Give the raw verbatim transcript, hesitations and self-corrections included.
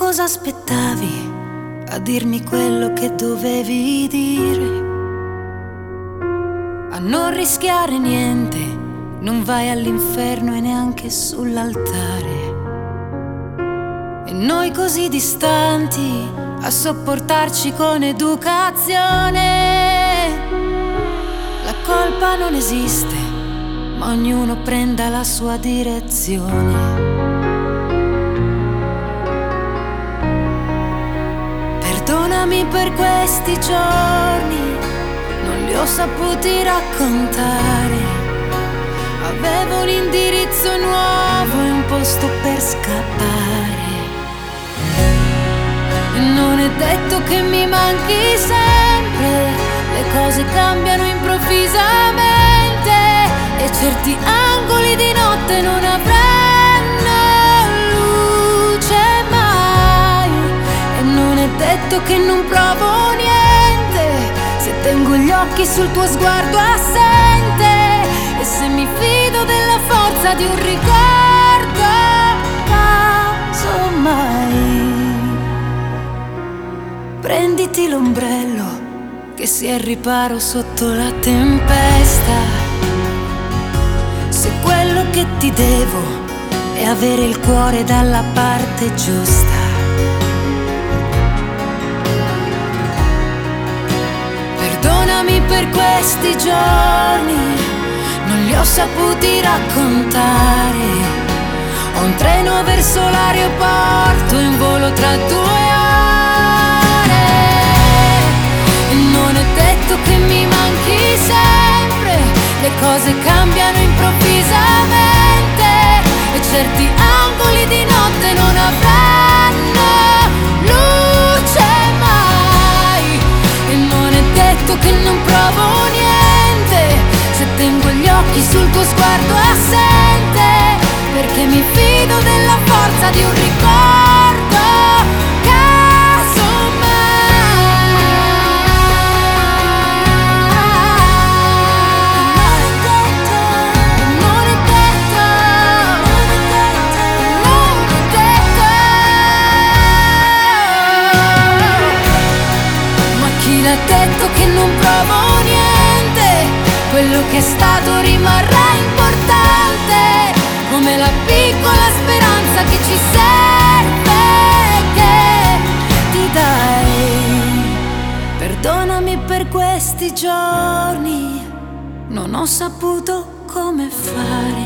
cosa aspettavi a dirmi quello che dovevi dire? A non rischiare niente, non vai all'inferno e neanche sull'altare. E noi così distanti a sopportarci con educazione. La colpa non esiste, ma ognuno prenda la sua direzione. Perdonami per questi giorni, non li ho saputi raccontare. Avevo un indirizzo nuovo e un posto per scappare. E non è detto che mi manchi sempre, le cose cambiano improvvisamente e certi angoli di notte non avranno luce mai. E non è detto che non provo niente se tengo gli occhi sul tuo sguardo assente e se mi fido della forza di un ricordo, casomai. Prenditi l'ombrello che sia al riparo sotto la tempesta. Se quello che ti devo è avere il cuore dalla parte giusta. Perdonami per questi giorni, non li ho saputi raccontare. Ho un treno verso l'aeroporto e un volo tra due ore. Non è detto che mi manchi sempre, le cose cambiano improvvisamente e certi angoli di notte non avranno luce mai. E non è detto che non provo niente se tengo gli occhi sul tuo sguardo assente, perché mi fido della forza di un ricordo, casomai. L'ha detto che non provo niente, quello che è stato rimarrà importante, come la piccola speranza che ci serve, che ti dai. Perdonami per questi giorni, non ho saputo come fare.